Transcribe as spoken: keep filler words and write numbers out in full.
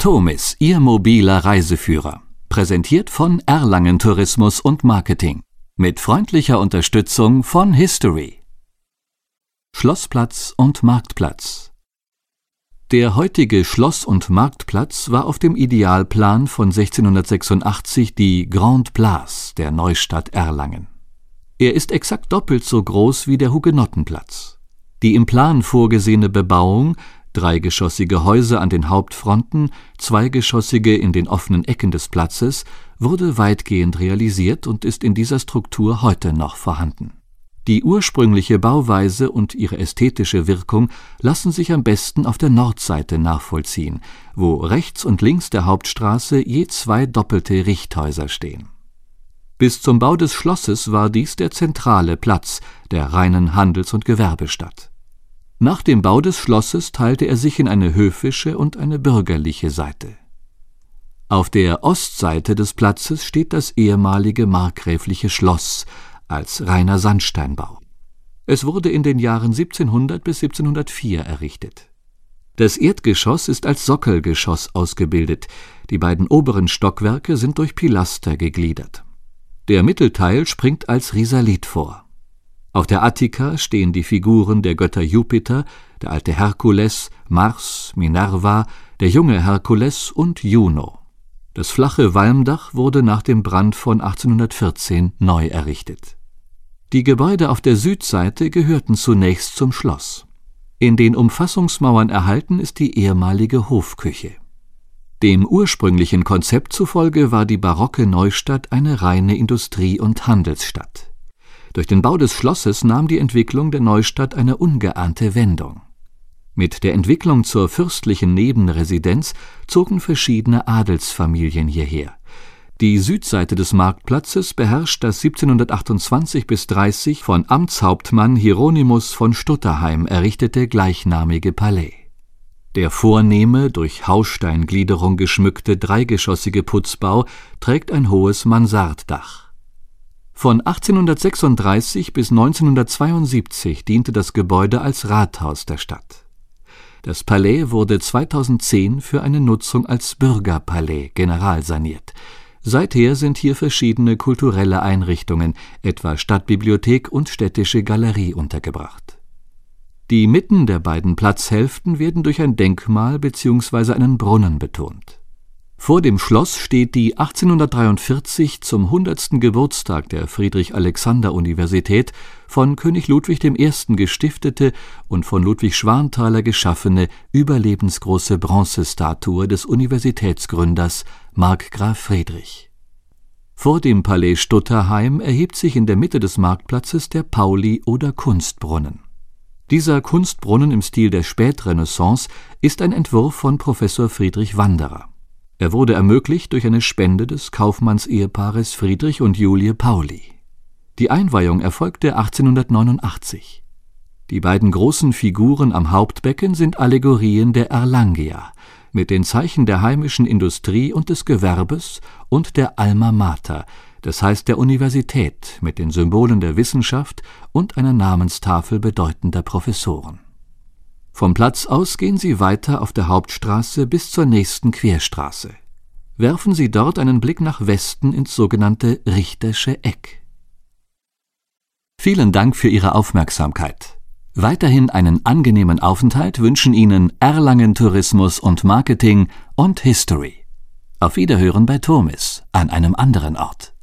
Tomis, Ihr mobiler Reiseführer. Präsentiert von Erlangen Tourismus und Marketing. Mit freundlicher Unterstützung von History. Schlossplatz und Marktplatz. Der heutige Schloss- und Marktplatz war auf dem Idealplan von sechzehnhundertsechsundachtzig die Grande Place der Neustadt Erlangen. Er ist exakt doppelt so groß wie der Hugenottenplatz. Die im Plan vorgesehene Bebauung, dreigeschossige Häuser an den Hauptfronten, zweigeschossige in den offenen Ecken des Platzes, wurde weitgehend realisiert und ist in dieser Struktur heute noch vorhanden. Die ursprüngliche Bauweise und ihre ästhetische Wirkung lassen sich am besten auf der Nordseite nachvollziehen, wo rechts und links der Hauptstraße je zwei doppelte Richthäuser stehen. Bis zum Bau des Schlosses war dies der zentrale Platz der reinen Handels- und Gewerbestadt. Nach dem Bau des Schlosses teilte er sich in eine höfische und eine bürgerliche Seite. Auf der Ostseite des Platzes steht das ehemalige markgräfliche Schloss als reiner Sandsteinbau. Es wurde in den Jahren siebzehnhundert bis siebzehnhundertvier errichtet. Das Erdgeschoss ist als Sockelgeschoss ausgebildet, die beiden oberen Stockwerke sind durch Pilaster gegliedert. Der Mittelteil springt als Risalit vor. Auf der Attika stehen die Figuren der Götter Jupiter, der alte Herkules, Mars, Minerva, der junge Herkules und Juno. Das flache Walmdach wurde nach dem Brand von achtzehnhundertvierzehn neu errichtet. Die Gebäude auf der Südseite gehörten zunächst zum Schloss. In den Umfassungsmauern erhalten ist die ehemalige Hofküche. Dem ursprünglichen Konzept zufolge war die barocke Neustadt eine reine Industrie- und Handelsstadt. Durch den Bau des Schlosses nahm die Entwicklung der Neustadt eine ungeahnte Wendung. Mit der Entwicklung zur fürstlichen Nebenresidenz zogen verschiedene Adelsfamilien hierher. Die Südseite des Marktplatzes beherrscht das siebzehnhundertachtundzwanzig bis dreißig von Amtshauptmann Hieronymus von Stutterheim errichtete gleichnamige Palais. Der vornehme, durch Haussteingliederung geschmückte dreigeschossige Putzbau trägt ein hohes Mansarddach. Von achtzehnhundertsechsunddreißig bis neunzehnhundertzweiundsiebzig diente das Gebäude als Rathaus der Stadt. Das Palais wurde zweitausendzehn für eine Nutzung als Bürgerpalais generalsaniert. Seither sind hier verschiedene kulturelle Einrichtungen, etwa Stadtbibliothek und städtische Galerie, untergebracht. Die Mitten der beiden Platzhälften werden durch ein Denkmal bzw. einen Brunnen betont. Vor dem Schloss steht die achtzehnhundertdreiundvierzig zum hundertsten Geburtstag der Friedrich-Alexander-Universität von König Ludwig der Erste gestiftete und von Ludwig Schwanthaler geschaffene überlebensgroße Bronzestatue des Universitätsgründers Markgraf Friedrich. Vor dem Palais Stutterheim erhebt sich in der Mitte des Marktplatzes der Pauli- oder Kunstbrunnen. Dieser Kunstbrunnen im Stil der Spätrenaissance ist ein Entwurf von Professor Friedrich Wanderer. Er wurde ermöglicht durch eine Spende des Kaufmannsehepaars Friedrich und Julie Pauli. Die Einweihung erfolgte achtzehnhundertneunundachtzig. Die beiden großen Figuren am Hauptbecken sind Allegorien der Erlangia mit den Zeichen der heimischen Industrie und des Gewerbes und der Alma Mater, das heißt der Universität, mit den Symbolen der Wissenschaft und einer Namenstafel bedeutender Professoren. Vom Platz aus gehen Sie weiter auf der Hauptstraße bis zur nächsten Querstraße. Werfen Sie dort einen Blick nach Westen ins sogenannte Richtersche Eck. Vielen Dank für Ihre Aufmerksamkeit. Weiterhin einen angenehmen Aufenthalt wünschen Ihnen Erlangen Tourismus und Marketing und History. Auf Wiederhören bei Tomis an einem anderen Ort.